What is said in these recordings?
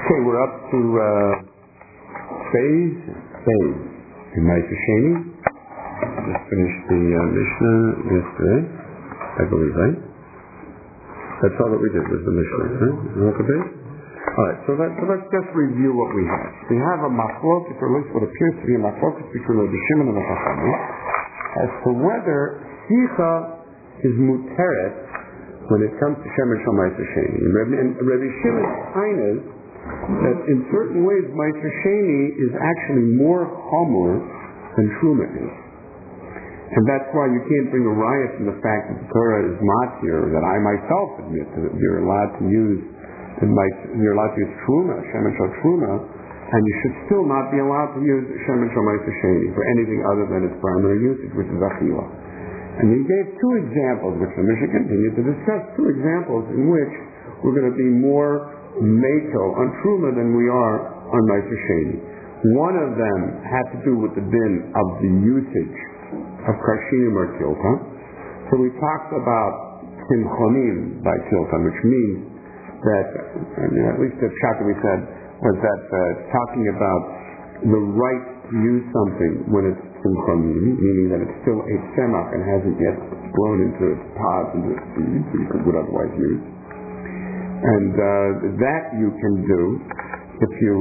Okay, we're up to phase in Ma'aser Sheni. Just finished the Mishnah yesterday, I believe, right? That's all that we did was the Mishnah, right? Alright, so let's just review what we have. We have a machloket, or at least what appears to be a machloket between Rabbi Shimon and the Chachamim, as to whether Sicha is muteret when it comes to Shemen Shel Ma'aser Sheni. And Rabbi Shimon's sign is that in certain ways Ma'aser Sheni is actually more chamor than Truma is. And that's why you can't bring a riot from the fact that the Torah is matir, that I myself admit that you're allowed to use Truma, Shemen Shel Truma, and you should still not be allowed to use Shemen Shel Ma'aser Sheni for anything other than its primary usage, which is Achila. And he gave two examples, which the Mishnah continued to discuss, two examples in which we're going to be more Meito on Truma than we are on Ma'aser Sheni. One of them had to do with the din of the usage of Karshinim or Tilton. So we talked about Simchonim by Tilton, which means that, at least the shot that we said, was that talking about the right to use something when it's Simchonim, meaning that it's still a semach and hasn't yet grown into its pods and its seeds, which you would otherwise use. And that you can do if you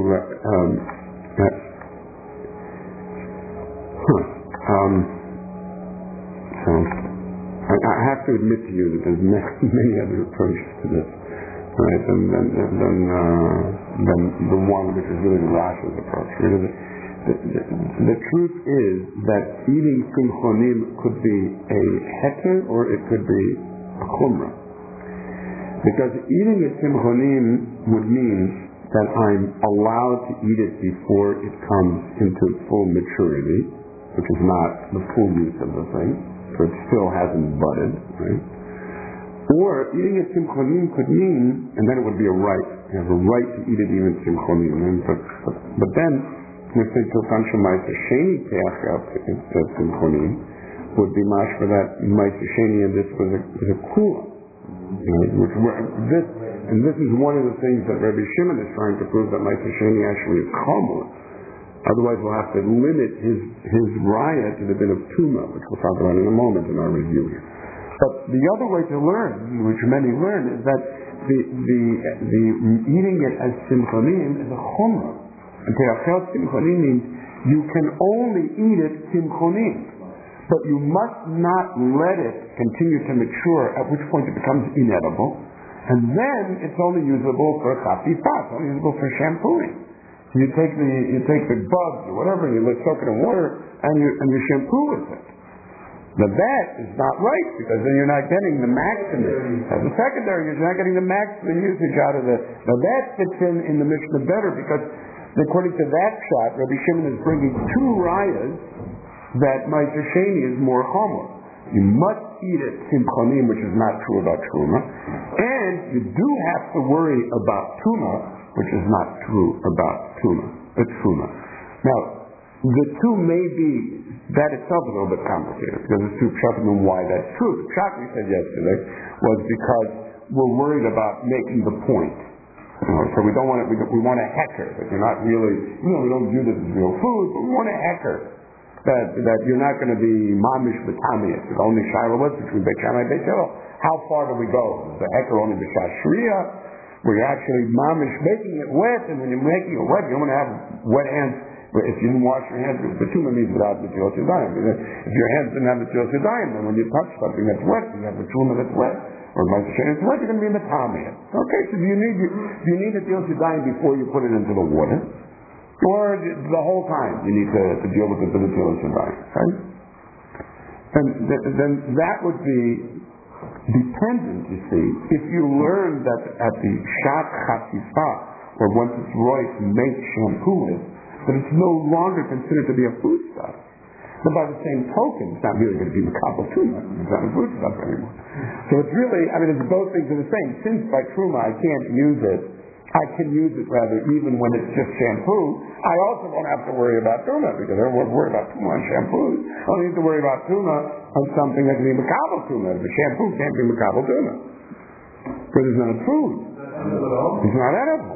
so I have to admit to you that there's many other approaches to this, right? Than the one which is really the Rashi's approach. The truth is that eating simchonim could be a heter or it could be a chumrah. Because eating a simchonim would mean that I'm allowed to eat it before it comes into full maturity, which is not the full use of the thing, so it still hasn't budded, right? Or eating a simchonim could mean, and then it would be a right. You have a right to eat it even simchonim. But then, if they took on Ma'aser Sheni teach simchonim, would be mash for that Ma'aser Sheni, and this was a kula. This is one of the things that Rabbi Shimon is trying to prove, that Ma'aser Sheni actually is chamor. Otherwise, we'll have to limit his raya to the din of Tuma, which we'll talk about in a moment in our review here. But the other way to learn, which many learn, is that the eating it as simchonim is a chumrah. And te'achel simchonim means you can only eat it simchonim, but you must not let it continue to mature, at which point it becomes inedible, and then it's only usable for chafifah, it's only usable for shampooing. You take the bugs or whatever, and you soak it in water, and you shampoo with it. Now that is not right, because then you're not getting the maximum. As a secondary, you're not getting the maximum usage out of it. Now that fits in the Mishnah better, because according to that shot, Rabbi Shimon is bringing two rayas that Ma'aser Sheni is more chamor. You must eat it simchonim, which is not true about Truma, and you do have to worry about Tuma, which is not true about Truma. Now, the two may be, that itself is a little bit complicated, because there's two pshatim and why that's true. The pshat we said yesterday was because we're worried about making the point. So we don't want to, we want a hecker, that you're not really, we don't view this as real food, but we want a hecker. That you're not going to be mamish b'tamiyas. The only shiloh was between Beit Shammai and Beit Hillel. How far do we go? Is the hecker only b'shas shriya, where you're actually mamish making it wet, and when you're making it wet, you don't want to have wet hands. If you didn't wash your hands, betuma means without Netilas Yadayim. If your hands didn't have Netilas Yadayim, then when you touch something that's wet, you have betuma that's wet, or Ma'aser Sheni that's wet, you're going to be in the tamiyah. Okay, so do you need Netilas Yadayim before you put it into the water? Or the whole time you need to deal with the Netilas Yadayim, right? And then that would be dependent, you see, if you learn that at the shat chafifah, or once it's right to make shampoo with, that it's no longer considered to be a foodstuff. But by the same token, it's not really going to be makabel Truma. It's not a foodstuff anymore. So it's really, it's both things are the same. Since by Truma I can't use it, I can use it rather even when it's just shampoo. I also won't have to worry about Truma, because I won't worry about Truma on shampoos. I don't need to worry about Truma on something that can be makabel Truma. The shampoo can't be makabel Truma, because it's not a food. It's not edible.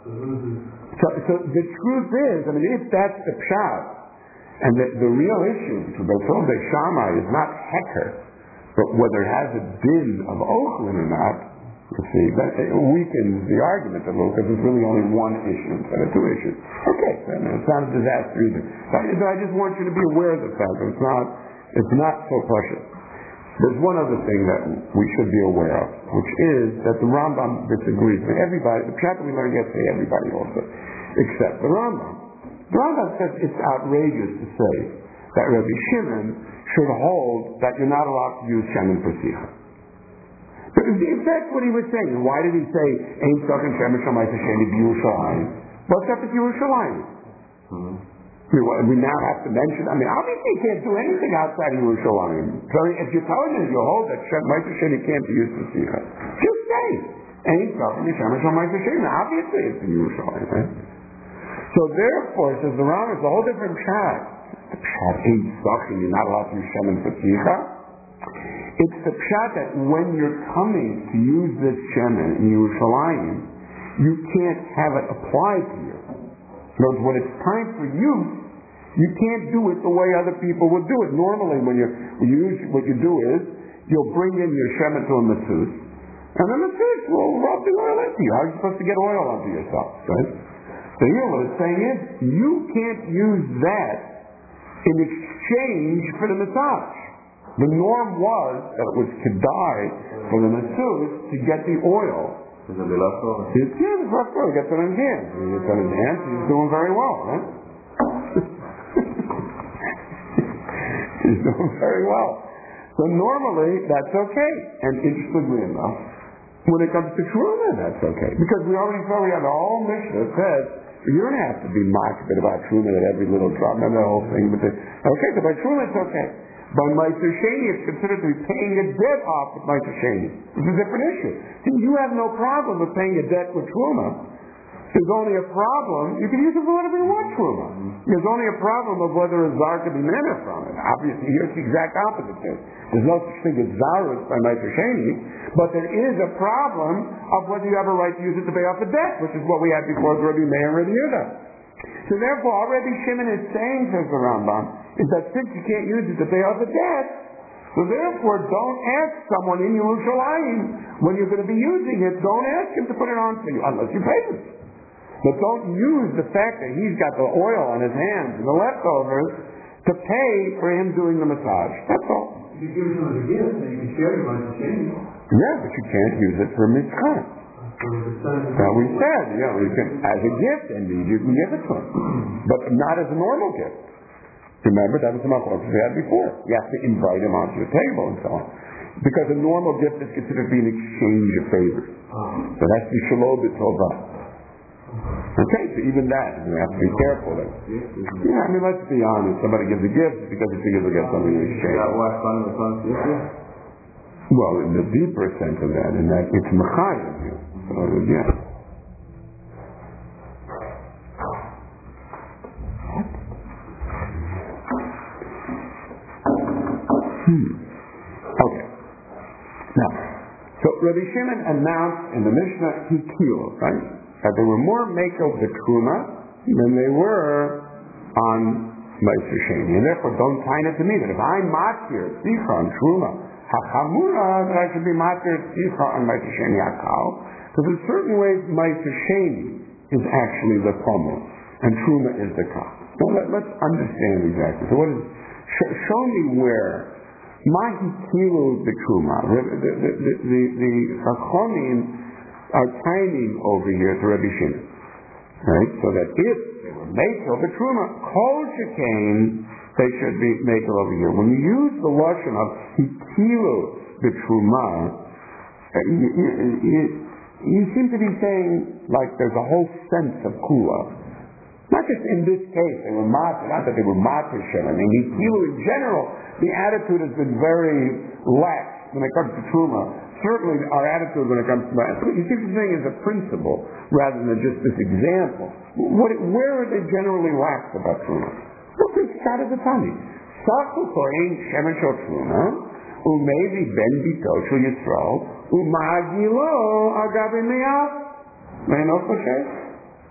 So the truth is, I mean, if that's the pshat, and the real issue for Bethel Beis Shammai is not heter, but whether it has a din of ochlin or not, you see, that it weakens the argument a little, because there's really only one issue instead of two issues. Okay, it's not a disaster either. But I just want you to be aware of the fact that it's not so precious. There's one other thing that we should be aware of, which is that the Rambam disagrees with everybody. The pshat that we learned yesterday, everybody also, except the Rambam. The Rambam says it's outrageous to say that Rabbi Shimon should hold that you're not allowed to use shemen for sicha. But if that's what he was saying, why did he say Ein Sochen Shemen Shamay Tasheni B'Yerushalayim? What's up with Yerushalayim? We now have to mention, I mean, obviously you can't do anything outside of Yerushalayim. So if you're telling us you hold that Shamay Tasheni can't be used for sicha, just say Ein Sochen Shemen Shamay Tasheni. Obviously it's in Yerushalayim, right? So therefore, says the Rambam, it's a whole different pshat. The pshat Ein Sochen, you're not allowed to use shemen for sicha. It's the pshat that when you're coming to use this shemen in Yerushalayim, you can't have it applied to you. In other words, when it's time for use, you can't do it the way other people would do it. Normally, what you do is, you'll bring in your shemen to a masseuse, and the masseuse will rub the oil into you. How are you supposed to get oil onto yourself, right? So here what it's saying is, you can't use that in exchange for the massage. The norm was that it was kedai for the masseuse to get the oil. Is it the left oil? Yeah, the left oil. Gets it in his hands. He gets it in his hands. He's doing very well, right? He's doing very well. So normally, that's okay. And interestingly enough, when it comes to truma, that's okay. Because we already saw we have the whole Mishnah that says, you don't have to be mocked about truma at every little drop. Remember the whole thing? Okay, so by truma, it's okay. By Meiser Sheni, it's considered to be paying a debt off with Meiser Sheni. It's a different issue. See, you have no problem with paying a debt with truma. There's only a problem, you can use it for whatever you want, truma. There's only a problem of whether a zar can be manna from it. Obviously, here's the exact opposite thing. There's no such thing as zarus by Meiser Sheni, but there is a problem of whether you have a right to use it to pay off the debt, which is what we had before Rabbi Meir and Rabbi Yehuda. So therefore, all Rabbi Shimon is saying, says the Rambam, is that since you can't use it to pay off the debt, so therefore don't ask someone in Yerushalayim, when you're going to be using it, don't ask him to put it on for you, unless you pay him. But don't use the fact that he's got the oil on his hands and the leftovers to pay for him doing the massage. That's all. If you give it to him as a gift, then you can share it by the change. Yeah, but you can't use it for mitzvah. Now we said, you can, as a gift, indeed, you can give it to him. But not as a normal gift. Remember, that was the machlokes we had before. You have to invite him onto your table and so on. Because a normal gift is considered to be an exchange of favors. So that's the shalom b'tovah. Okay, so even that, you have to be careful. Let's be honest. Somebody gives a gift because he figures he'll get something in exchange. Well, in the deeper sense of that, in that it's mechayim you. So, yeah. Okay. Now, so Rabbi Shimon announced in the Mishnah Hikil, right? That they were more makel b'truma than they were on Meiser Sheni. And therefore, don't tie it to me that if I'm matir sicha on truma hachamura, that I should be matir sicha on Meiser Sheni hakal. Because in certain ways, Meiser Sheni is actually the pommel, and truma is the kal. Now let's understand exactly. So what is? Show me where mahi kilu b'truma. The chachamim are timing over here to Rabbi Shimon, right? So that if they were makel b'truma, kol shekain, they should be makel over here. When you use the lashon of hikilu b'truma, you seem to be saying like there's a whole sense of kula. Not just in this case, they were matir, not that they were matir Shimon. I mean, hikilu in general, the attitude has been very lax when it comes to truma. Certainly our attitude when it comes to you see the thing is a principle rather than just this example. Where are they generally lax about truma? Look at Shad of the Tani. Sachu kohen shemen shel truma, umevi ben bito shel Yisrael, umagilo agabe me'af. Me'enot l'shes.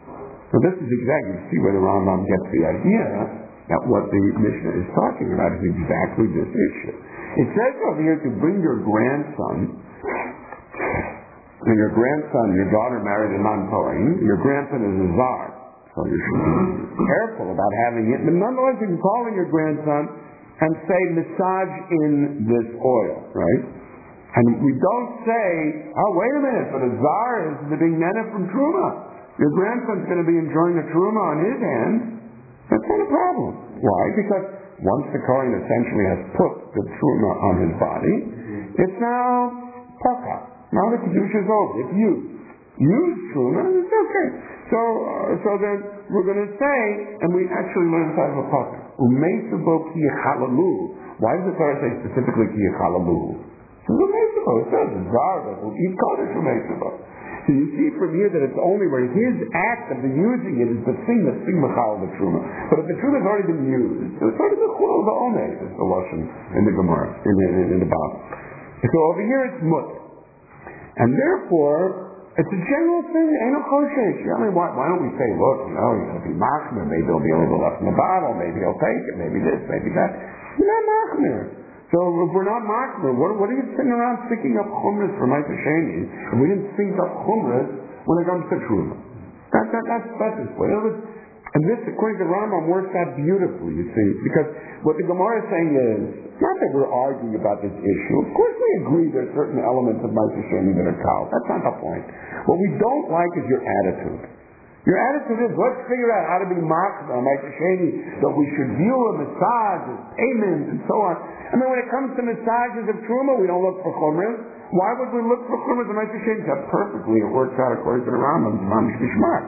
So this is exactly, you see where the Rambam gets the idea that what the Mishnah is talking about is exactly this issue. It says over here to bring your grandson, and your daughter married a non-Kohen, your grandson is a Zar. So you should be careful about having it. But nonetheless, you can call in your grandson and say, massage in this oil, right? And we don't say, oh, wait a minute, but a Zar is being netted from Truma. Your grandson's going to be enjoying the Truma on his hand. That's not a problem. Why? Because once the Kohen essentially has put the Truma on his body, it's now Paka. Now the Kedusha is over. If you use Truma, it's okay. So then we're going to say, and we actually learn inside of a Paka, Umeisubo ki yechalalu. Why does the Torah say specifically ki yechalalu? It says Zar that will eat Kodesh Umeisubo. So you see from here that it's only where his act of the using it is the thing that's being machal the truma. But if the truma has already been used, it's already the chul the oneh, is the lashon in the Gemara, in the Bible. So over here it's mut, and therefore it's a general thing. Ain't no koshesh. I mean, why don't we say, look, he's going to be machmir. Maybe there'll be a little left in the bottle. Maybe he'll take it. Maybe this. Maybe that. You're not machmir. So if we're not machmir, what are you sitting around sticking up chumras for Ma'aser Sheni? If we didn't think up chumras when it comes to truma, that's this way. And this, according to Rambam, works out beautifully. You see, because what the Gemara is saying is not that we're arguing about this issue. Of course, we agree there are certain elements of Ma'aser Sheni that are kal. That's not the point. What we don't like is your attitude. Your attitude is, let's figure out how to be machmir on Ma'aser Sheni, that we should view a massage as payment and so on. I mean, when it comes to massages of Truma, we don't look for chumras. Why would we look for chumras on Ma'aser Sheni? That perfectly, it works out according to the Rambam, Mamish Bishmar.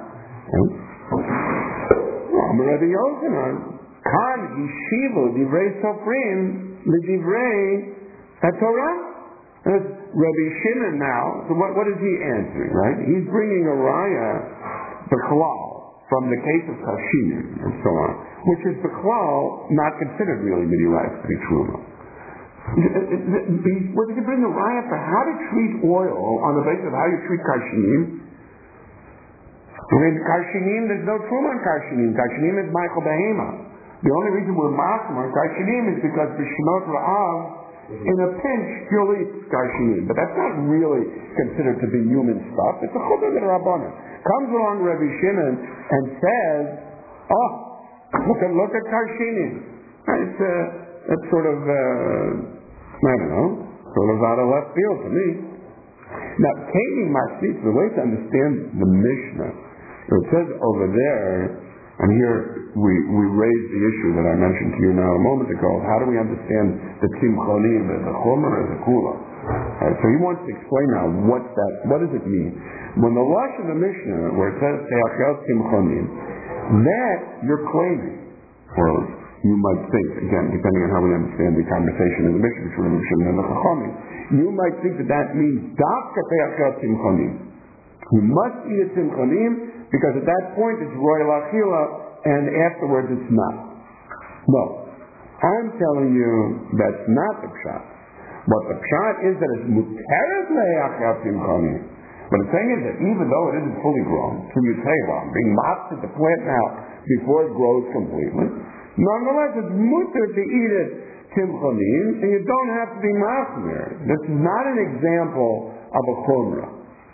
Rabbi Yochanan, Kan Yishivu Divrei Sofrim L'Divrei HaTorah. Rabbi Shimon now, so what is he answering, right? He's bringing a raya, B'chlal, from the case of Kashinim and so on, which is B'chlal not considered really Midirais to be truma. Whether you bring a raya for how to treat oil on the basis of how you treat Kashinim, I mean, Kashinim, there's no truma in Kashinim. Kashinim is Michael Behema. The only reason we're machmir Kashinim is because B'Shemot Ra'av, in a pinch, you'll eat Kashinim. But that's not really considered to be human stuff. It's a chubah that Rabbanan. Comes along Rabbi Shimon and says, oh, look at Kashinim. It's sort of, I don't know, sort of out of left field to me. Now, Katie Matzitz, the way to understand the Mishnah, it says over there, and here we raise the issue that I mentioned to you now a moment ago, how do we understand the Timchonim as a Chomer or as a Kula? So he wants to explain now what does it mean? When the Lush of the Mishnah, where it says Te'achel Timchonim, that you're claiming, or you might think, again, depending on how we understand the conversation in the Mishnah between the Mishnah and the Chachamim, you might think that means Dafka Te'achel Timchonim. You must eat a Timchonim, because at that point it's royal achila, and afterwards it's not. No. I'm telling you that's not the pshat. What the pshat is that it's muteret le'achal timchonim. But the thing is that even though it isn't fully grown, can you say, well, I'm being mocked at the plant now before it grows completely, nonetheless it's mutter to eat it timchonim, and you don't have to be machmir. This is not an example of a chumrah.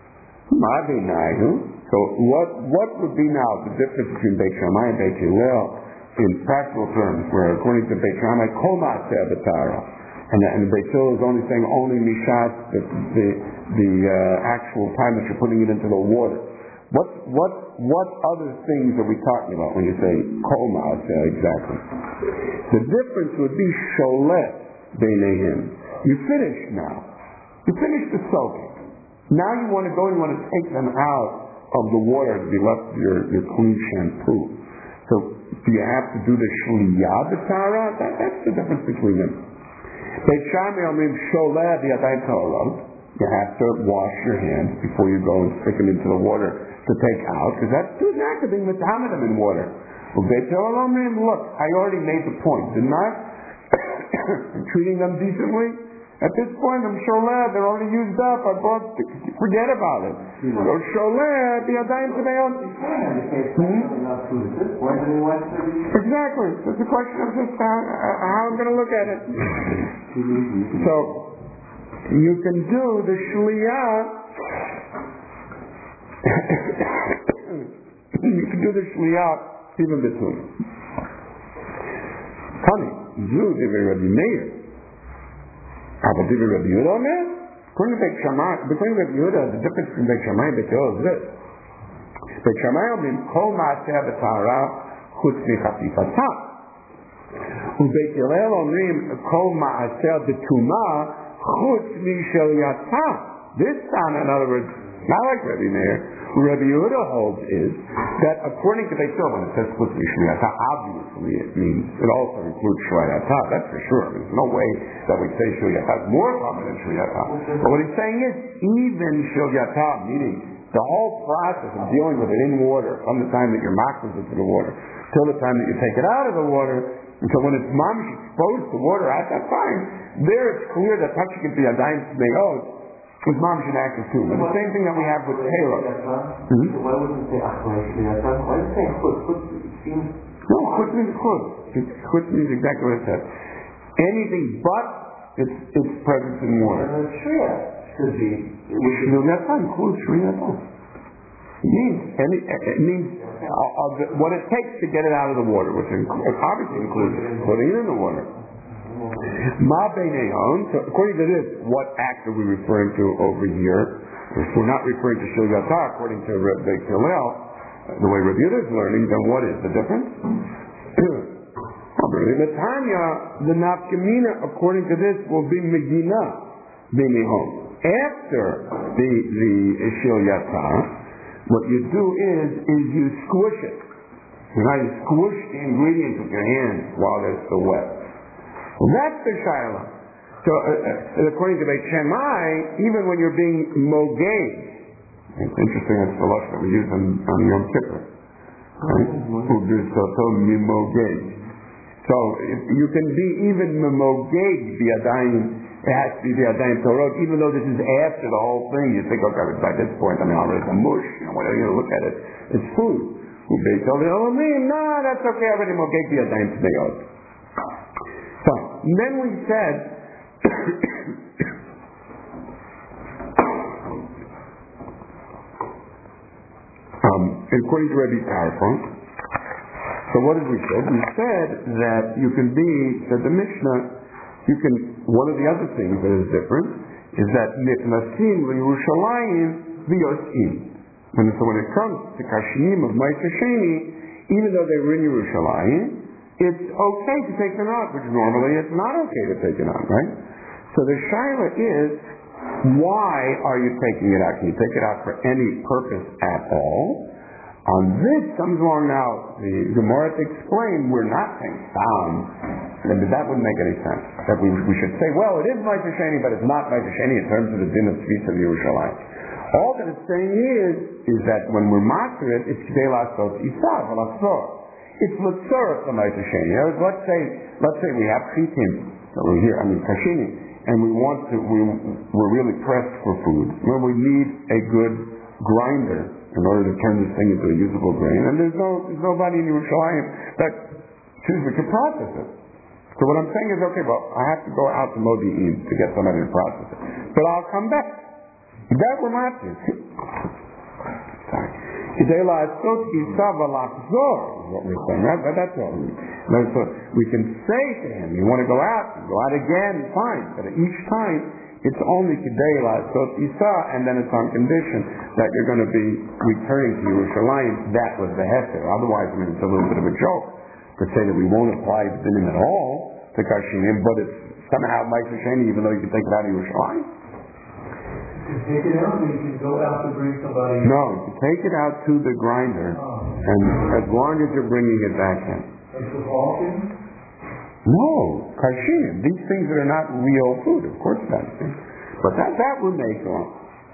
So what would be now the difference between Beit Shammai and Beit Hillel in practical terms, where according to Beit Shammai, Kol Ma'aseh B'Tara, and Beit Hillel is only saying only Mishat, the actual time that you're putting it into the water. What other things are we talking about when you say Kol Ma'aseh exactly? The difference would be Sholet Beinehim. You finished now. You finished the soaking. Now you want to go and you want to take them out of the water to be left with your clean shampoo. So do you have to do the shliyah b'tara? That's the difference between them. Beit Shammai omrim sholeh b'yadayim ta'olot. You have to wash your hands before you go and stick them into the water to take out, because that's too act of being metamed them in water. Well, Beit Hillel omrim, look, I already made the point, didn't I? Treating them decently. At this point, I'm sholeh, they're already used up. I bought, forget about it. So sholeh, biyadayim tameot. Exactly. It's a question of just how I'm going to look at it. So, you can do the shliyah. You can do the shliyah even between. Funny, you did Rabbi Meir. But did Rabbi Yehuda on that? According to Rabbi Yehuda, the difference between Beit Shammai and Beit Hillel is this. Beit Shammai means kol ma'aseh b'tahara chutz michatifata. Ubeit Hillel omrim kol ma'aseh b'tumah chutz misheliyata. This sound, in other words, not like Rabbi Meir. Rabbi Yehuda holds is that according to Beit Hillel, when it says chutz misheliyata, obviously it means it also includes shliyata. That's for sure. There's no way that we say shliyata is more common than shliyata. But what he's saying is even shliyata, meaning the whole process of dealing with it in water, from the time that you're machzor it to the water till the time that you take it out of the water, and so when it's mamish exposed to water at that time, there it's clear that touching it biyadayim tameot was mamish an active too. But the same thing that we have with Tehillah. Why wouldn't it say achrei shliyata? Why does it say chutz? Chutz seems... No, chutz means chutz. Chutz means exactly what it says. Anything but its presence in water. Shriya should be... Shliyata includes shliyata. It means what it takes to get it out of the water, which obviously includes putting it in the water. Ma beineon. So according to this, what act are we referring to over here? If we're not referring to shliyata, according to Beit Hillel, the way Rabbi Yehuda is learning, then what is the difference? The Tanya, the nafkamina, according to this, will be megina beineon. After the shliyata, what you do is you squish it. You squish the ingredients with your hands while they're still wet. Well, that's the shayla. So, according to Beit Shammai, even when you're being mogay, it's interesting, that's the lashon that we use on Yom Kippur. Right? So, you can be even mogay biyadayim. It has to be biyadayim torot, even though this is after the whole thing. You think, okay, by this point, already it's a mush. Whatever you look at it, it's food. No, that's okay. I already mogay biyadayim tameot. So, then we said, according to Rabbi Tarfon, so what did we say? We said that you can be, that the Mishnah, one of the other things that is different is that nitnasim l'Yerushalayim v'yosim. So when it comes to kashim of Ma'aser Sheni, even though they were in Yerushalayim, it's okay to take them out, which normally it's not okay to take it out, right? So the shaila is, why are you taking it out? Can you take it out for any purpose at all? On this comes along now, the Gemara to explain, we're not saying found. That wouldn't make any sense. That we should say, well, it is Ma'aser Sheni, but it's not Ma'aser Sheni in terms of the din of Tzvisa of Yerushalayim. All that it's saying is that when we're matzor it, it's K'dei La'asot Isav, L'asor. It's L'tzorah for Ma'aser Sheni. Let's say we have chitim, we're here, kashini, and we're really pressed for food. Well, we need a good grinder in order to turn this thing into a usable grain, and there's nobody in Yerushalayim that can process it. So what I'm saying is, okay, well, I have to go out to Modi'in to get somebody to process it. But I'll come back. That we're not doing. Sorry. K'dei la'asot isav v'lachzor is what we're saying, right? But that's all. So we can say to him, you want to go out again, fine. But each time, it's only k'dei la'asot isav, and then it's on condition that you're going to be returning to Yerushalayim. That was the heter. Otherwise, it's a little bit of a joke to say that we won't apply the din at all to kashinim, but it's somehow Ma'aser Sheni, even though you can take it out of Yerushalayim. Take it out, or you can go out to bring somebody in? No, you take it out to the grinder, and as long as you're bringing it back in. Like the walking? No, kashinim. These things that are not real food, of course not. But that would make one.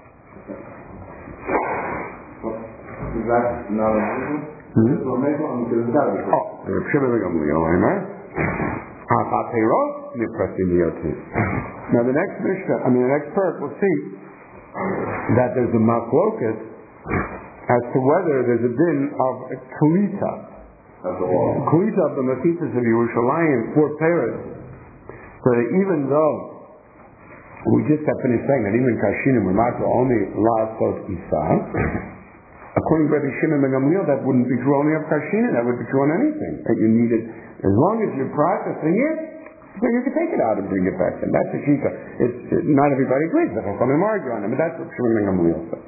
Is that not a movement? Oh, the Shimon Gamliel, right? Now the next perk, we'll see that there's a machloket as to whether there's a din of a klita. Klita of the Machitas of Yerushalayim for Paris. So that even though we just got finished saying that even Kashinim were not only La'asot Isa, according to Rabbi Shimon ben Gamliel, that wouldn't be true only of Kashinim, that would be true on anything. That you needed, as long as you're processing it, so you can take it out and bring it back. And that's a shita. Not everybody agrees. The Chachamim argue on it, but that's what Shimon ben Gamliel said.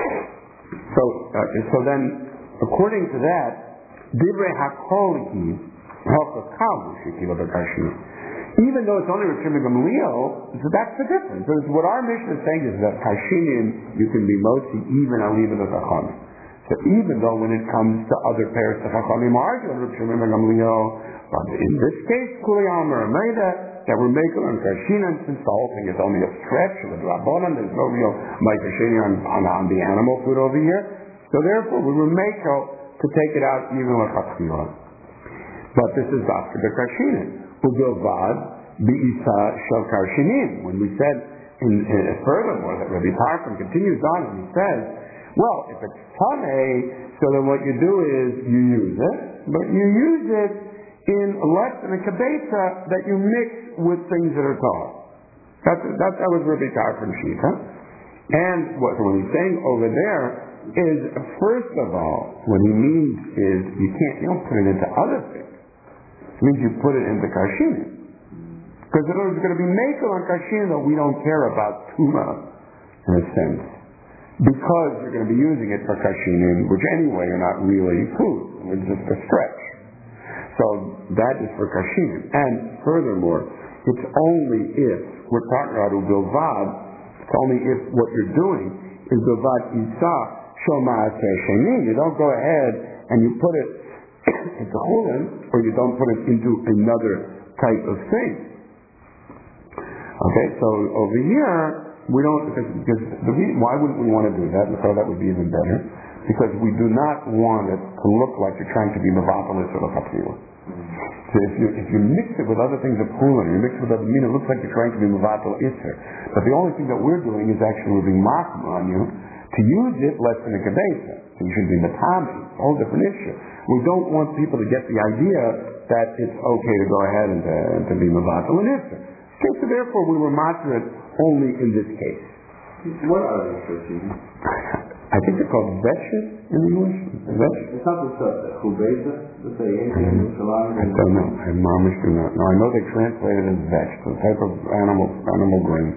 So then, according to that, Divrei HaKol Hi Hachakal Shekila B'Kashinim. Even though it's only with Shimon ben Gamliel, so that's the difference. So what our Mishnah is saying is that Kashinim you can be mostly even on even the Chachamim. So even though when it comes to other pairs, the Chachamim argue on Shimon ben Gamliel, but in this case, Kuliyam or Ameda, that we're making on Kashinim, since the whole thing is only a stretch of the Rabbanan, there's no real Ma'ikashini on the animal food over here. So therefore, we will make to take it out even with Chatzkilah. But this is after the Kashinim. Ubilvad bi'isa shel Kashinim. When we said, furthermore, that Rabbi Tarfon continues on and he says, well, if it's Tameh, so then what you do is you use it, but you use it in less than a kabetza that you mix with things that are taught. That was Rabbi Tarfon Shita. And what he's saying over there is, first of all, what he means is you don't put it into other things. It means you put it into Kashinim. Because there's going to be makel on Kashinim that we don't care about Tuma, in a sense. Because you're going to be using it for Kashinim, which anyway are not really food. It's just a stretch. So that is for Kashinim. And furthermore, it's only if we're talking about Ubilvad, it's only if what you're doing is Bilvad Isa Shoma Shenim. You don't go ahead and you put it into chulin, or you don't put it into another type of thing. Okay, so over here we don't, because why wouldn't we want to do that? So that would be even better, because we do not want it to look like you're trying to be mavapalis or l'chatzilah. So if you mix it with other things of chulin, you mix it with other meaning, it looks like you're trying to be mavatal isser. But the only thing that we're doing is actually being machmir on you to use it less than a kedesa. So you should be matami. It's a whole different issue. We don't want people to get the idea that it's okay to go ahead and to be mavatal and isser. Okay, so therefore we were moderate only in this case. What are they for? I think they're called vetches in English. It's not the stuff that chubeza, that they ate in Jerusalem. I don't know. I mamish do not know. I know they translate it as vetch, the type of animal grain.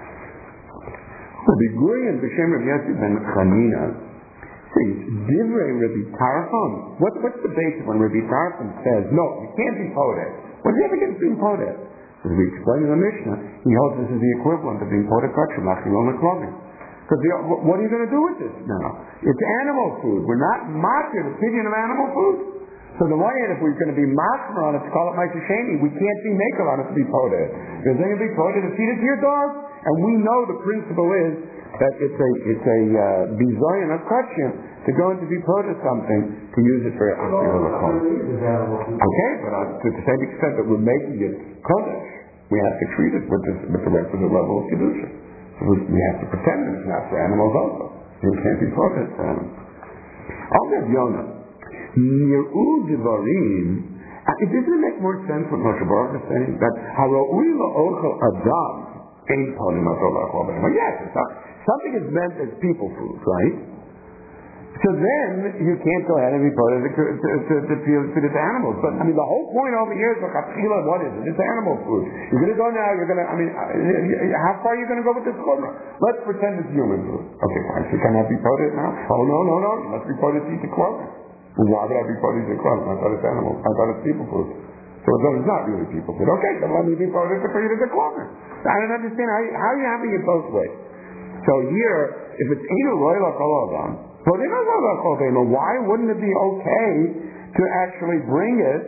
The Gurian B'Shem Rav Yossi ben Chanina says, Divrei Rabbi Tarfon. What's the basis when Rabbi Tarfon says, no, you can't be podet? What do you have against being podet? As we explained in the Mishnah, he holds this is the equivalent of being podet kosher, machilon clothing. Because what are you going to do with this now? It's animal food. We're not machir, the opinion of animal food. So the one hand, if we're going to be machir on it to call it ma'ikasheni, we can't be makel on it to be podet. Because then you'll be podet to feed it to your dog. And we know the principle is that it's a bizoyan of kachim to go into be podet something to use it for achil l'chol. Okay, but to the same extent that we're making it kodesh, we have to treat it with the requisite level of kedusha. We have to pretend that it's not for animals also. It can't be podet for animals. I'll give Yonah. Nir'u divarim. It doesn't make more sense what Moshe Baruch is saying, that hara'ui la'ochel adam ain't ponim atol la'achol b'hem. Well, yes, something is meant as people food, right? So then you can't go ahead and be podet to feed it to animals. But I mean, the whole point over here is l'chatchila. What is it? It's animal food. You're going to go now. How far are you going to go with this korban? Let's pretend it's human food. Okay, fine. So can I be podet now? Oh no! You must be podet to eat the korban. Well, why would I be podet to eat the korban? I thought it's animal. I thought it's people food. So it's not really people food. Okay, then let me be podet to feed it to korban. I don't understand how are you having it both ways. So here, if it's inu roila kol adam. Why wouldn't it be okay to actually bring it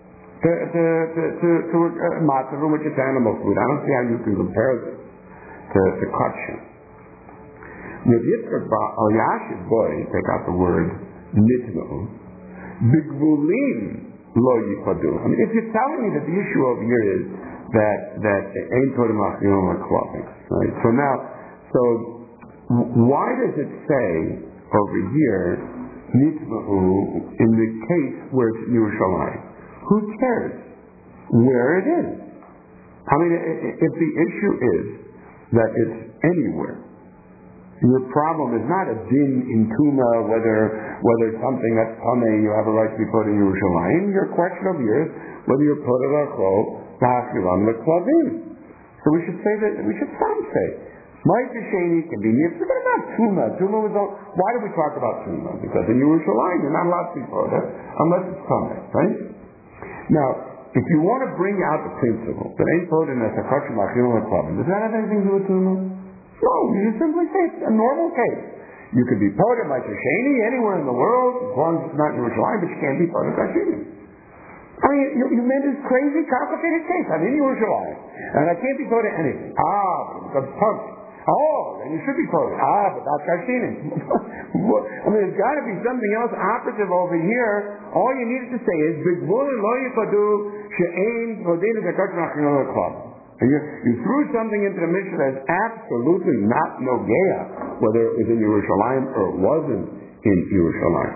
to matzah, which is animal food? I don't see how you can compare this to kachim. With Yitzchak al Yashiv boy, take out the word nitnu, bigvulim lo yipadu. I mean, if you're telling me that the issue over here is that ain't put him off, right? So why does it say over here, Nitzma'u, in the case where it's Yerushalayim? Who cares where it is? I mean, if the issue is that it's anywhere, your problem is not a din in Tuma, whether something that's Tameh you have a right to be put in Yerushalayim. Your question over here is whether you're put in Achol, Lachilam, Leklavim. So we should say that, we should say, Ma'aser Sheni can be near. Forget about Tuma. Tuma was all, why do we talk about Tuma? Because in Yerushalayim you're not allowed to be put unless it's Tameh, right? Now, if you want to bring out the principle that ain't put in as a Chachim, Lachilam, Leklavim, does that have anything to do with Tuma? No, you simply say it's a normal case. You could be part of Ma'aser Sheni anywhere in the world, as long as it's not in Yerushalayim, but you can't be part of Kashinim. I mean, you made this crazy, complicated case. I'm in Yerushalayim, and I can't be part of anything. Because it's Tameh. Then you should be part of it. But that's Kashinim. I mean, there's got to be something else operative over here. All you needed to say is, B'gvul lo yifadu she'ein vodinu v'kach nachinu l'klav. You threw something into the Mishnah that's absolutely not nogea, whether it was in Yerushalayim or it wasn't in Yerushalayim.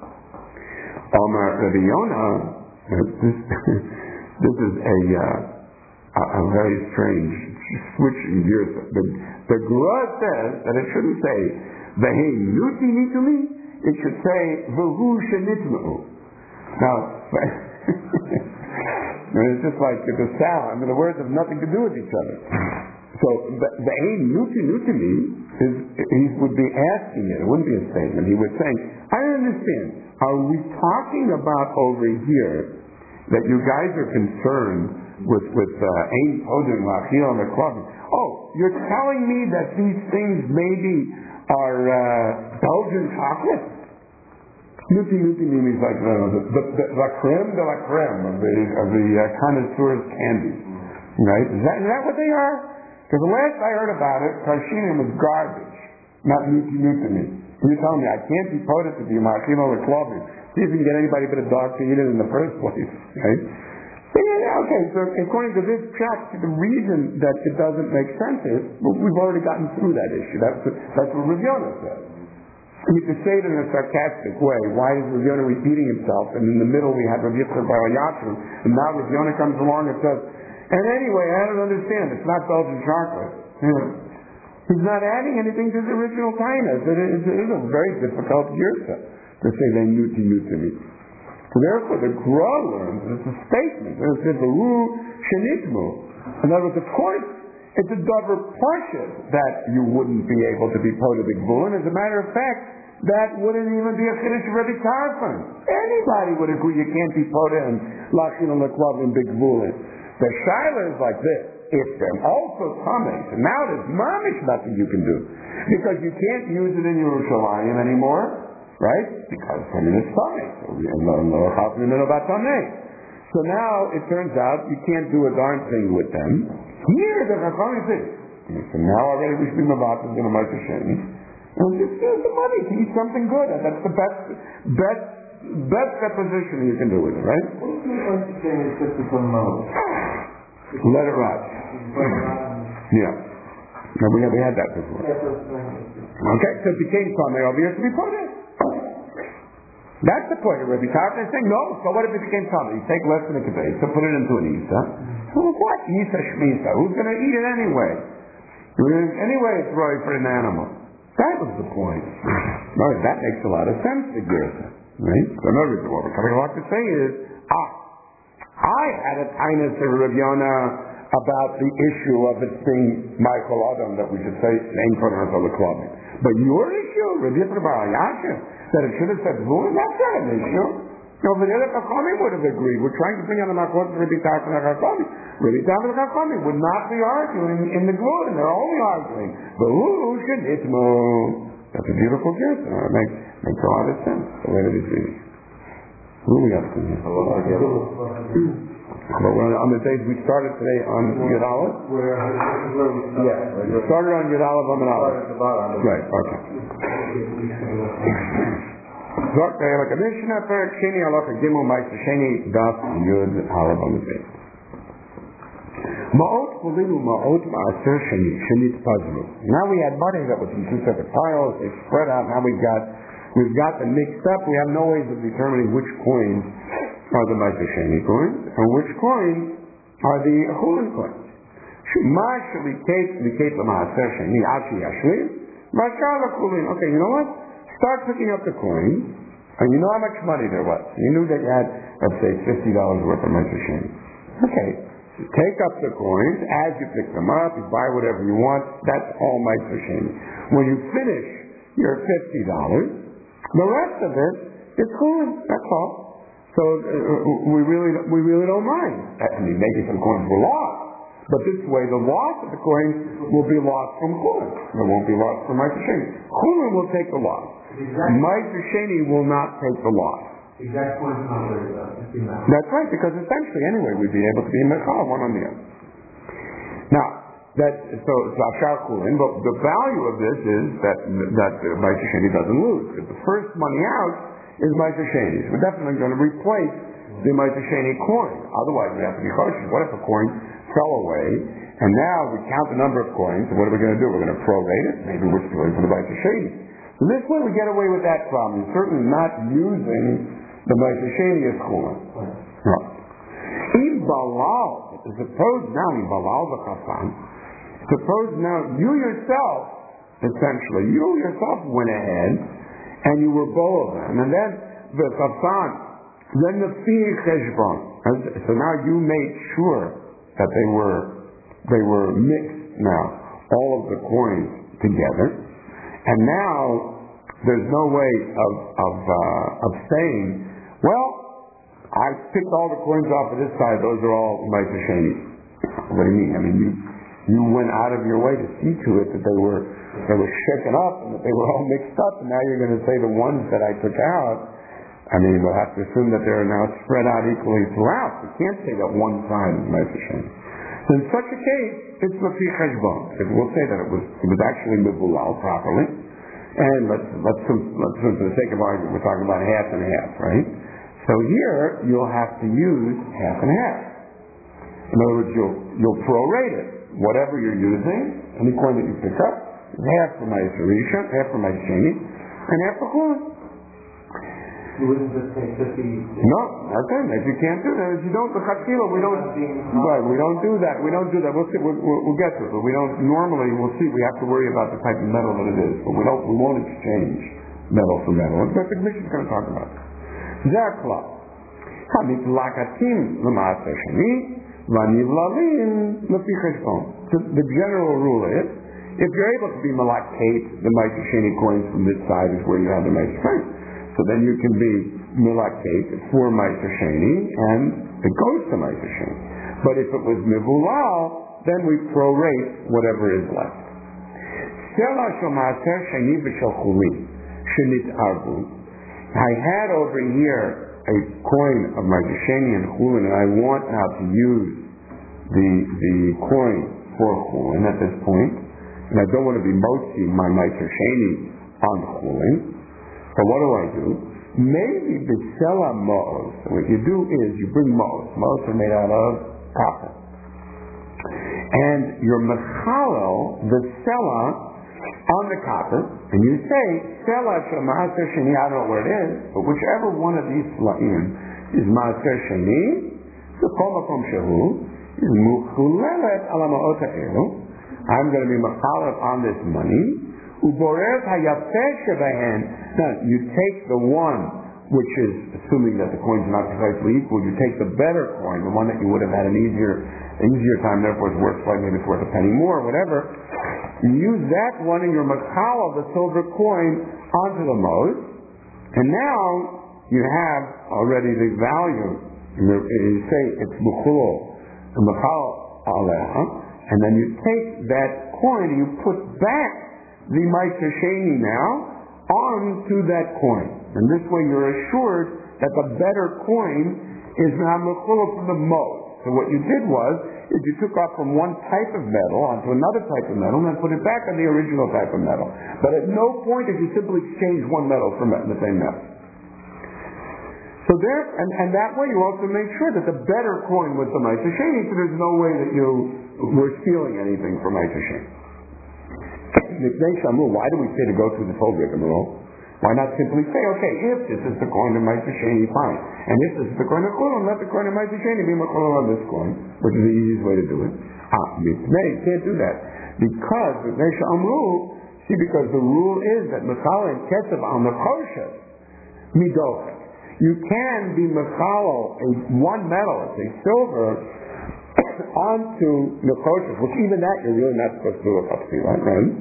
Rabbi Yonah, this is a very strange switching gears. The Gemara says that it shouldn't say V'hei nuti nitumi, it should say V'hu shenitma'u. Now, it's just like the sound. I mean, the words have nothing to do with each other. So the aim nuti me is he would be asking it. It wouldn't be a statement. He would say, I understand. Are we talking about over here that you guys are concerned with aim odin lachil and the club? Oh, you're telling me that these things maybe are Belgian chocolate? Nuti means like the la creme de la creme of the connoisseur's candy, right? Is that what they are? Because the last I heard about it, Kashinim was garbage, not nuti me. You're telling me I can't be quoted to be machino or clubbing. See if you can get anybody but a dog to eat it in the first place, right? So according to this tract, the reason that it doesn't make sense is we've already gotten through that issue. That's what Rav Yonah says. You could say it in a sarcastic way. Why is Rav Yonah repeating himself? And in the middle we have Rav Yitzchak Bar Yachim, and now Rav Yonah comes along and says, and anyway, I don't understand. It's not Belgian chocolate. He's not adding anything to the original kindness. It is a very difficult yurta to say they nuti me. So therefore, the Gra learns it's a statement. It says the Ru Shenitmu. In other words, of course, it's a davar pashut that you wouldn't be able to be part of the Gvulin. As a matter of fact, that wouldn't even be a chiddush of Rabbi Tarfon. Anybody would agree you can't be part of Lachin and Leklav in Big Gvulin. The shaila is like this. If they're also coming, now there's mamish nothing you can do. Because you can't use it in Yerushalayim anymore, right? Because it's coming. So now it turns out you can't do a darn thing with them. Here the Chachamim say, so now already we should be Mavatas in a Ma'aser Sheni, and just use the money to eat something good. And that's the best deposition you can do with it, right? What do you mean Ma'aser Sheni is just from Moses? Let it rot. Yeah. No, we had that before. Okay, so it became something over here to be put in. That's the point of Rabbi Tarfon is saying, no, so what if it became something? You take less than a kibbe, so put it into an Isa. So what? Isa shmisa. Who's going to eat it anyway? Anyway, it's right for an animal. That was the point. Right, that makes a lot of sense to Gersa. Right? So in other words, what we're coming along to say is, I had a kindness of Rav Yonah about the issue of it being Michael Adam, that we should say, name for the club. But your issue, Rav Yitzchak Bar Yachim, that it should have said Gvulin, that's not an issue. Over there, the Chachamim would have agreed. We're trying to bring on the Makot to Rabbi Tarfon and Chachamim. Rabbi Tarfon and Chachamim would not be arguing in the Gvulin. They're only arguing. But who should itmo? That's a beautiful gift. It makes a lot of sense. The way that it's reading. Who are we up to here? But on the days we started today on Yud Aleph? Yeah, we started on Yud Aleph on Aleph. Right, okay. Okay, like a Mishnah Perek Sheni Halacha Gimel Ma'aser Sheni Daf Yud Aleph on the day. Ma'ot chulin u'ma'ot ma'aser sheni, shenit pazru. Now we had money that was in two separate piles, they spread out, now we've got them mixed up, we have no ways of determining which coins are the Ma'aser Sheni coins, and which coins are the chulin coins. Ma shaliket liket l'ma'aser sheni, achi yashlim, ma'ashar l'chulin. Okay, you know what? Start picking up the coins, and you know how much money there was. You knew that you had, let's say, $50 worth of Ma'aser Sheni. Okay. Take up the coins, as you pick them up, you buy whatever you want, that's all Ma'aser Sheni. When you finish your $50, the rest of it is chulin, that's all. So we really don't mind. I mean, maybe some coins were lost, but this way the loss of the coins will be lost from chulin. It won't be lost from Ma'aser Sheni. Chulin will take the loss. Ma'aser Sheni will not take the loss. Exact point not worried about. That's right, because essentially, anyway, we'd be able to be mechal one on the other. Now, so Ashar Chulin, but the value of this is that Ma'aser Sheni doesn't lose. Because the first money out is Ma'aser Sheni. So we're definitely going to replace the Ma'aser Sheni coin. Otherwise, we have to be cautious. What if a coin fell away, and now we count the number of coins, and what are we going to do? We're going to prorate it? Maybe we're stealing from the Ma'aser Sheni. So this way we get away with that problem. You're certainly not using the Ma'aser Sheni is chulin. Right. In Balal, suppose now in Balal the Chafan, suppose now you yourself went ahead and you were both of them, and then the Chafan, then the Fi Cheshbon. So now you made sure that they were mixed now, all of the coins together, and now there's no way of saying, well, I picked all the coins off of this side, those are all Ma'aser Sheni. What do you mean? I mean, you went out of your way to see to it that they were shaken up and that they were all mixed up, and now you're going to say the ones that I took out, I mean, we'll have to assume that they're now spread out equally throughout. We can't say that one side is Ma'aser Sheni. So in such a case, it's Lefi Cheshbon, because we'll say that it was actually Mivulal properly, and let's for the sake of argument, we're talking about half and half, right? So here, you'll have to use half and half. In other words, you'll prorate it. Whatever you're using, any coin that you pick up, is half for Ma'aser Rishon, half for Ma'aser Sheni, and half for chulin. You wouldn't just say 50. No, okay. If you can't do that, if you don't, the Chatchila, we don't do that. We don't do that. We'll see. We'll get to it, but we don't. Normally, we'll see. We have to worry about the type of metal that it is, but we won't exchange metal for metal. And that's what the Mishnah is going to talk about. Zakla, Hamitlakatim l'Ma'aser Sheni, v'nivlalin l'Fi Cheshbon. The general rule is, if you're able to be malakate the Ma'aser Sheni coins from this side is where you have the Ma'aser Sheni. So then you can be malakate for Ma'aser Sheni, and it goes to Ma'aser Sheni. But if it was mivulal, then we prorate whatever is left. Sela shel Ma'aser Sheni v'shel chulin shenit arbu. I had over here a coin of Ma'aser Sheni and chulin, and I want now to use the coin for chulin at this point, and I don't want to be motzi my Ma'aser Sheni on chulin. So what do? Maybe b'sela mo'os. What you do is you bring mo'os. Mo'os are made out of copper. And you're mechalel the sela on the copper, and you say, sela shel Ma'aser Sheni, I don't know where it is, but whichever one of these sla'im is Ma'aser Sheni, so kol makom shehu, is muchulelet ala ma'ot ha'elu. I'm going to be mechalel on this money. Uborev hayafeh shebahen. Now, you take the one, which is, assuming that the coins are not precisely equal, you take the better coin, the one that you would have had an easier time, therefore it's worth slightly, maybe it's worth a penny more, whatever. You use that one in your makal of the silver coin onto the moed, and now you have already the value. You say it's buchul, the makal aleha, and then you take that coin and you put back the Ma'aser Sheni now onto that coin. And this way you're assured that the better coin is now mechula from the most. So what you did was, is you took off from one type of metal onto another type of metal and then put it back on the original type of metal. But at no point did you simply exchange one metal for the same metal. So So there, and that way you also make sure that the better coin was the Ma'aser Sheni, so there's no way that you were stealing anything from Ma'aser Sheni. Why do we say to go through this whole rigmarole? Why not simply say, okay, if this is the coin of Ma'aser Sheni, fine. And if this is the coin of Chulun, let the coin of Ma'aser Sheni be Chulun on this coin, which is the easiest way to do it. You can't do that. Because because the rule is that Mechala and Kesef on the Kosher, Midoch. You can be Mechala one metal, say silver, onto Nekoshes, which even that you're really not supposed to do a kapsila, right?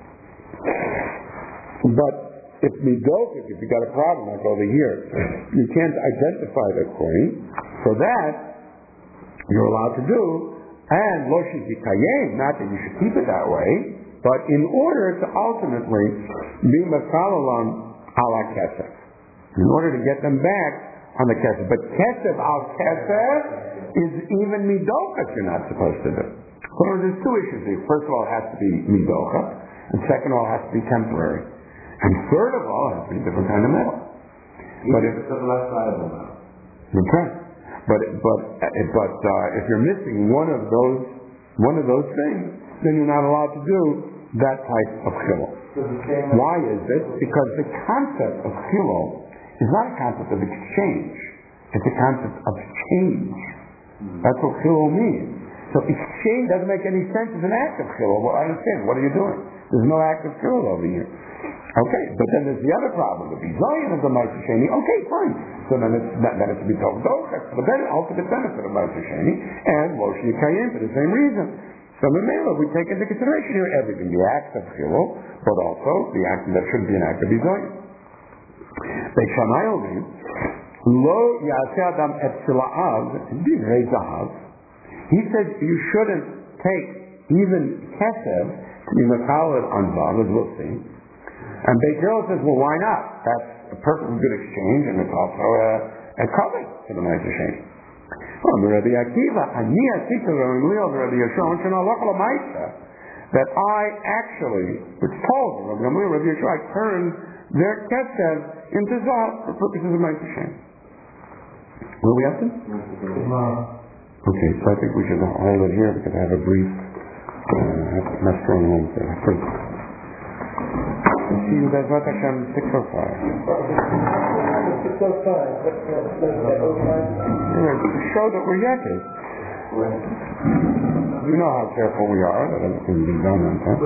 But if Midochik, if you got a problem like over here, you can't identify the coin, so that you're allowed to do, and Lo Shizikayim, not that you should keep it that way, but in order to ultimately be Mechala ala Kesef, in order to get them back on the Kesef. But Kesef al Kesef is even Midochik you're not supposed to do. So there's two issues here. First of all, it has to be Midochik, and second of all, it has to be temporary. And third of all, it has to be a different kind of metal. But if it's a less valuable metal. Okay. But if you're missing one of those things, then you're not allowed to do that type of chilul. Why is this? Because the concept of chilul is not a concept of exchange. It's a concept of change. That's what chilul means. So exchange doesn't make any sense as an act of chilul. Well, I understand. What are you doing? There's no act of chilul over here. Okay, but then there's the other problem. The bizayin of the Ma'aser Sheni. Okay, fine. So then it's to be told, that's for the ultimate benefit of Ma'aser Sheni, and Lo Sheyikayim for the same reason. So Memela, we take into consideration here everything, the act of chilul, but also the act that should be an act of bizayin. Beit Shammai אומרים, לא יעשה אדם את צלעיו דברי זהב. He said you shouldn't take even kesef to be mechaled on zav, as we'll see. And Beit Hillel says, well, why not? That's a perfectly good exchange, and it's also a covenant for the Ma'aser Sheni. Rabbi Akiva, ani asita Rabbi Rabbi Yeshua, that I actually, it's told Rabbi Yeshua, I turned their kesef into zav for purposes of Ma'aser Sheni. Will we have to? Okay, so I think we should hold it here because I have a brief mess going on there. See you guys at 6:05. 6:05. To show that we're yakis. You know how careful we are that everything will be done on time.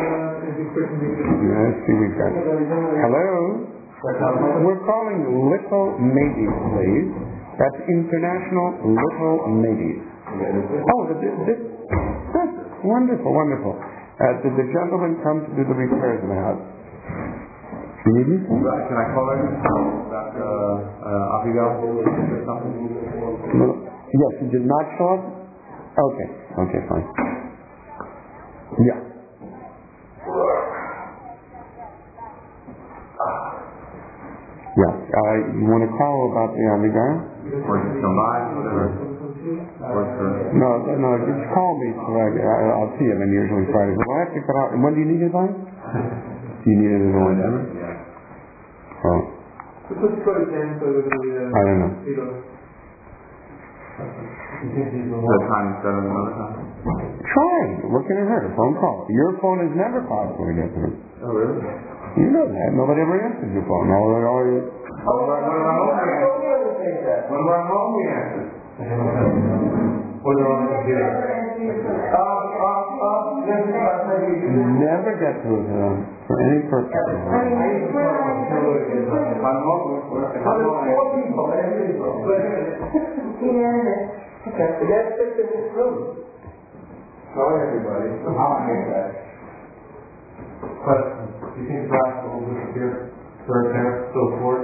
Let's see we've got. Hello? We're calling Little Ladies, please. That's International Little Ladies. Oh, this wonderful, wonderful. Did the gentleman come to do the repairs in the house? You need me? Can I call her? Abigail or something? No. Yes, he did not show up? Okay, fine. Yeah. You want to call about the Abigail? Or just come by, whatever. No, just call me so I'll see him, and usually Fridays. Well, I have to cut out. And when do you need it by? Do you need it in November? Oh. I don't know. The time is better than another time? Try. What can it hurt? A phone call. Your phone is never possible to get through. Oh, really? You know that. Nobody ever answers your phone. When we're home, we answer. When they're on the computer. Never get through to them for any purpose. I'm home. Four people. Okay, that's just in this room. Hi, everybody. Question. Do you think glass will disappear? Third pair, still fourth?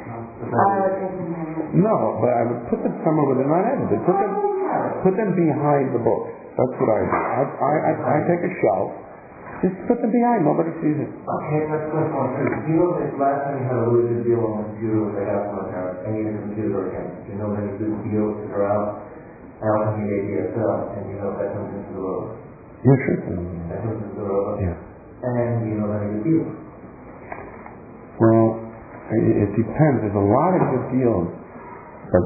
No, but I would put them somewhere where they're not edited. Put them behind the books. That's what I do. I take a shelf, just put them behind. Nobody sees it. Okay, that's good one. Do you know that last time you had a really good deal on the computer with the house on account, and you had a computer account? Do you know that good deals that are out? I don't think you gave DSL, and you know that comes into the road. Yeah, sure. That comes into the road. Yeah. And you know that good deal. Well, it depends. There's a lot of good deals But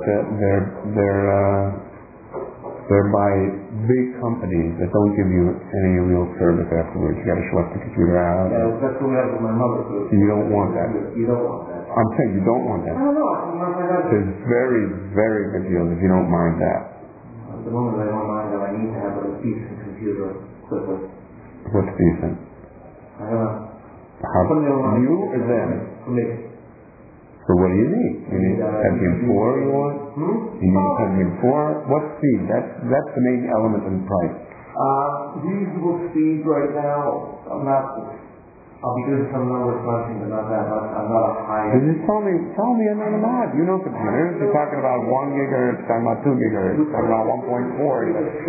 they're by big companies that don't give you any real service afterwards. You got to schlep the computer out. Yeah, that's what we have with my mother. So you don't want that. You don't want that. I'm saying you don't want that. I don't know. There's very, very good deals if you don't mind that. At the moment, I don't mind that I need to have a decent computer quickly. What's decent? I don't know. How, you or them? For me. So what do you need? You need Pentium 4 you want? You need Pentium 4? What speed? That's the main element in price. Reasonable speed right now. I'll be doing some number crunching, but not that much. I'm not a high. You just tell me a number. You know computers. You're talking about 1 gigahertz, talking about 2 gigahertz, talking about 1.4.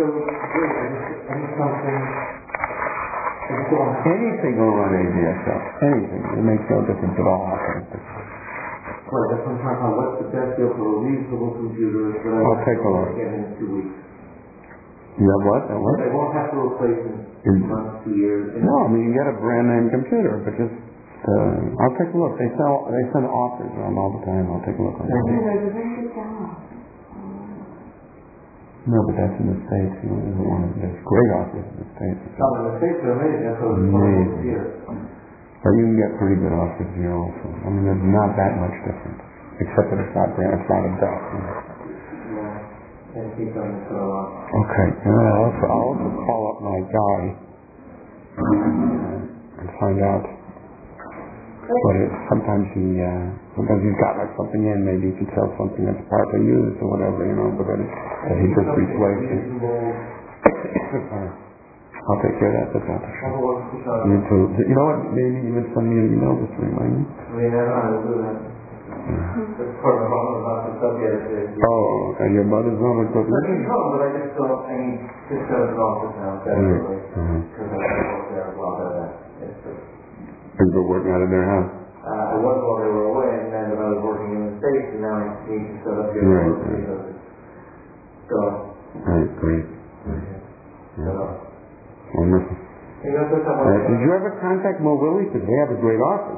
Anything will run ADSL. Anything. It makes no difference at all. Well, that's what I'm talking about. What's the best deal for a reasonable computer that I'll take a look. Get in 2 weeks? You have what? I won't have to replace it in 2 months, 2 years. No, I mean you get a brand name computer, but just I'll take a look. They send offers around all the time. I'll take a look on that. No, but that's in the States. You know, there's great offers in the States. No, in the States are amazing. That's what it's here. But you can get pretty good offers here also. I mean, there's not that much difference, except that it's not a duck. Okay, I'll also call up my guy and find out what it. Sometimes he's got like something in. Maybe he can sell something that's partly used or whatever, but that he just replaced it. I'll take care of that. That's all. You too. You know what? Maybe even send me an email just to remind me. I'll do that. Oh, and your mother's home is good. But I just don't. I need to set it off now, definitely. Because I work there a lot of that. You were working out of their house? I was while they were away, and then I was working in the States, and now I need to set up here. Right, great. Wonderful. Did you ever contact Mo Willie? Because they have a great office.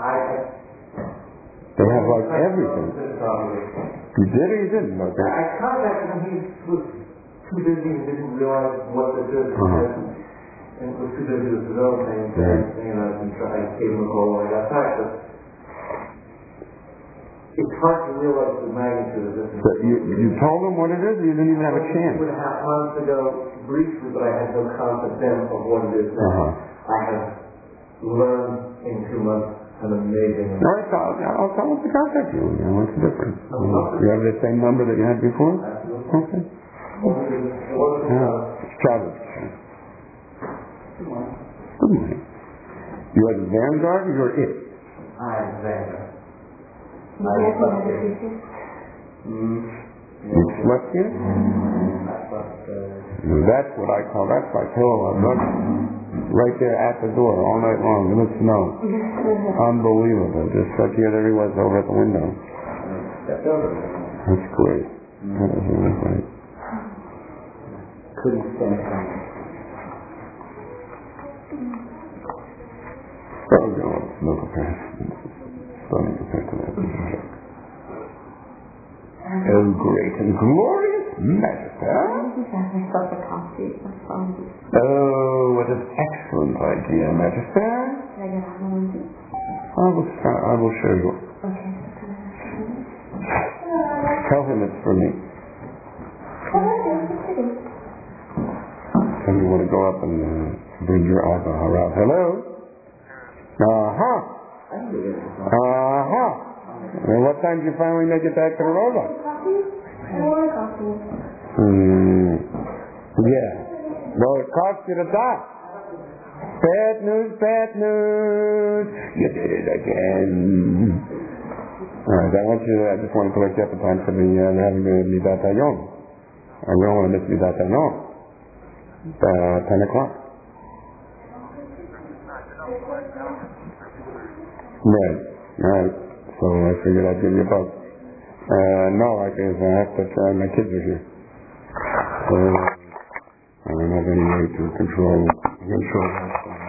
They have like everything. You did or you didn't? Okay. I contacted him. He was too busy and didn't realize what the good was. And was too busy with his own things. I gave him a call when I got back. But it's hard to realize the magnitude of this. But you told him what it is, or you didn't even have a chance? 2.5 months ago, briefly, but I had no concept then of what it is now. I have learned in 2 months an amazing. All right, I'll tell him to contact you. What's the difference? You have the same number that you had before? Okay. Travis. Good morning. You are the Vanguard or you're it? I am Vanguard. You slept here? That's what I call, that's like hell. Right there at the door all night long in the snow. Unbelievable. Just sat here there he was over at the window. That's great. That is really great. Couldn't stand it. Oh, no, it's no comparison. Stunning compared to that. Oh, great and glorious majesty. Oh, what an excellent idea, majesty. I will show you. Tell him it's for me. Tell me you want to go up and bring your alcohol out. Hello? Well, what time did you finally make it back to the robot? Yeah. Well, it cost you the dock. Bad news, bad news. You did it again. All right, I just want to collect you up in time for having the bataillon. We don't want to miss the bataillon. 10 o'clock. Right. So I figured I'd give you a buzz. No, I have to try. My kids are here. So I don't have any way to control that.